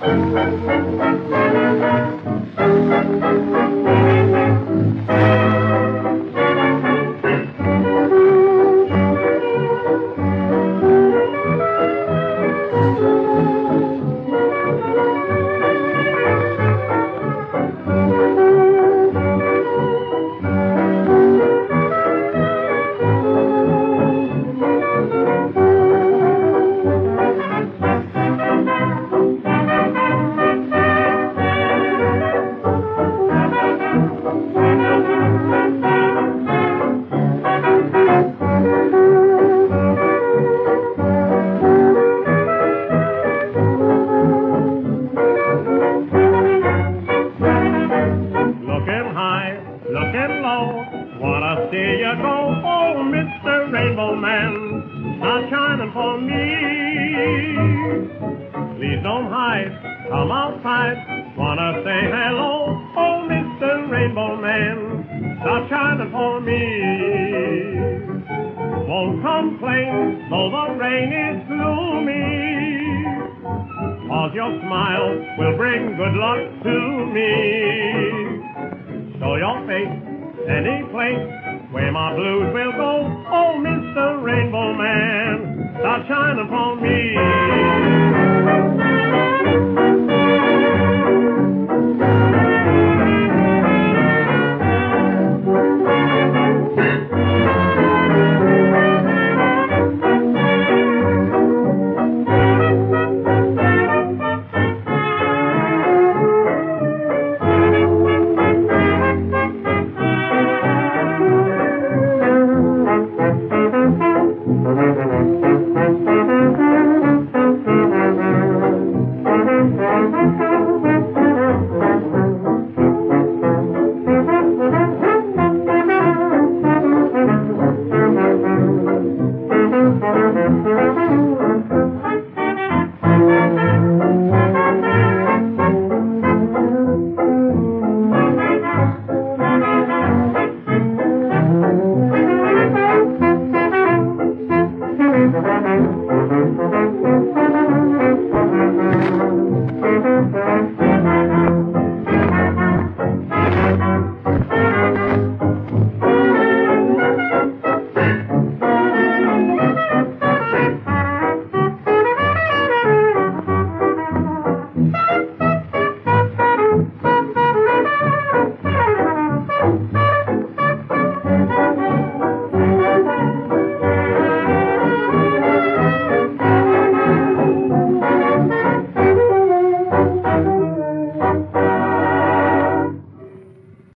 Looking low, wanna see you go, oh, Mr. Rainbow Man, not shining for me. Please don't hide, come outside, wanna say hello, oh, Mr. Rainbow Man, not shining for me. Won't complain, though the rain is gloomy, 'cause your smile will bring good luck to me. Show your face, any place where my blues will go. Oh, Mr. Rainbow Man, stop shining for me. Thank you.